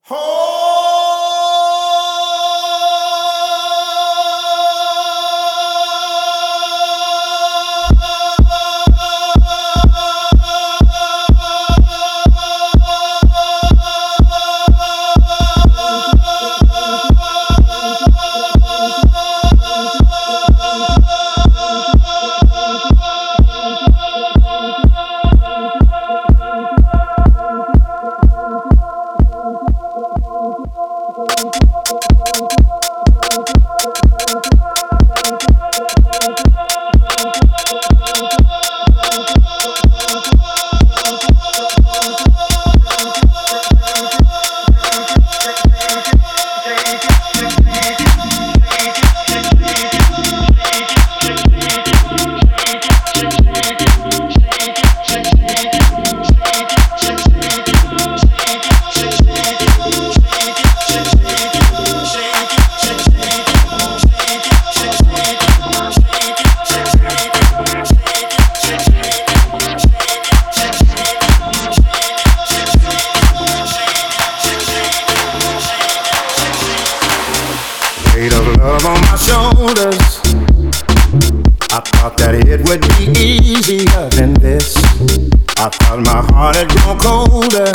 Weight of love on my shoulders. I thought that it would be easier than this. I thought my heart had grown colder,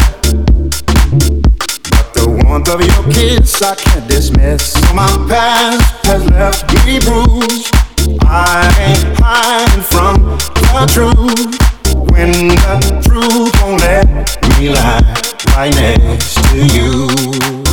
but the warmth of your kiss I can't dismiss. So my past has left me bruised. I ain't hiding from the truth. When the truth won't let me lie right next to you.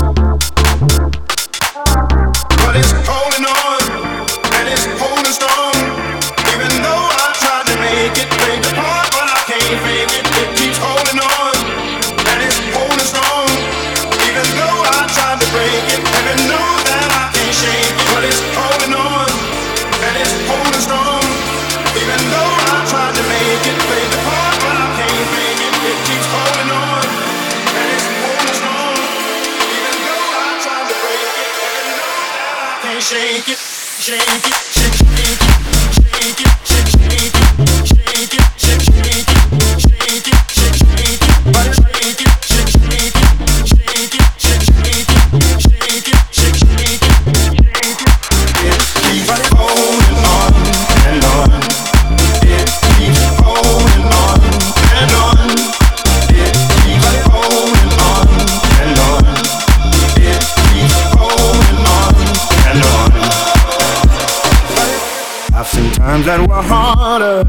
But it's holding on, and it's holding strong. Even though I tried to make it break apart, but I can't fake it. It keeps holding on, and it's holding strong. Even though I tried to break it, heaven knows that I can't shake it. But it's holding on, and it's holding strong. Even though I tried to make it break apart, but I can't fake it. It keeps holding on, and it's holding strong. Even though I tried to break it, heaven knows that I can't shake it, shake it, shake it, shake it, shake it, shake it, shake it, shake it, shake it, shake it, shake it, but shake it, shake it, shake it, shake it, shake it, shake it, it keeps holding on and on. It keeps holding on and on. It keeps holding on and on. It keeps holding on and on. I've seen times that were harder.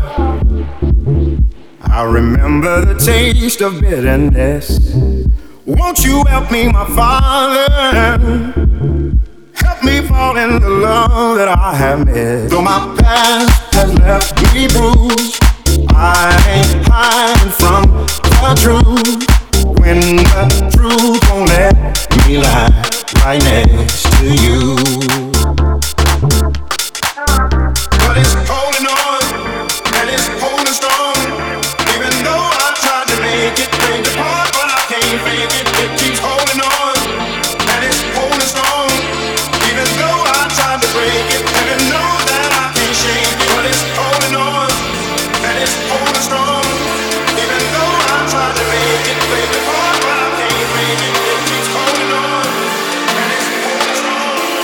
I remember the taste of bitterness. Won't you help me, my Father? Help me fall in the love that I have missed. Though my past has left me bruised, I ain't hiding from the truth. When the truth won't let me lie right next to you. But it's holding on, and it's holding strong. Even though I tried to make it break apart, but I can't fake it. It keeps holding on, and it's holding strong. Even though I tried to break it, heaven knows that I can't shake it. But it's holding on, and it's holding strong. Even though I tried to make it break apart, but I can't fake it. It keeps holding on, and it's holding strong.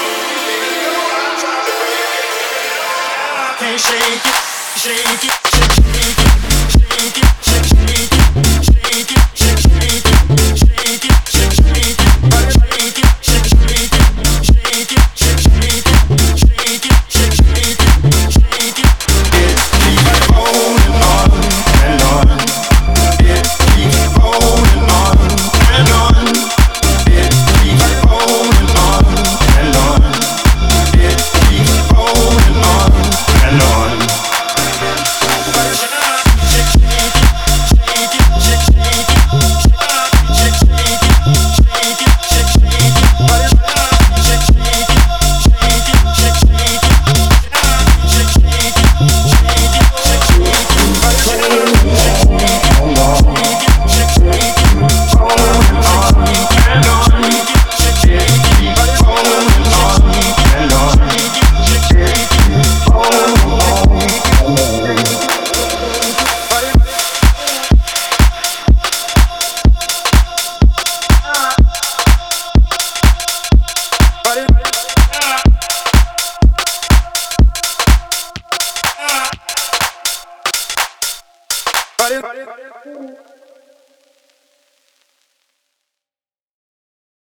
cut it.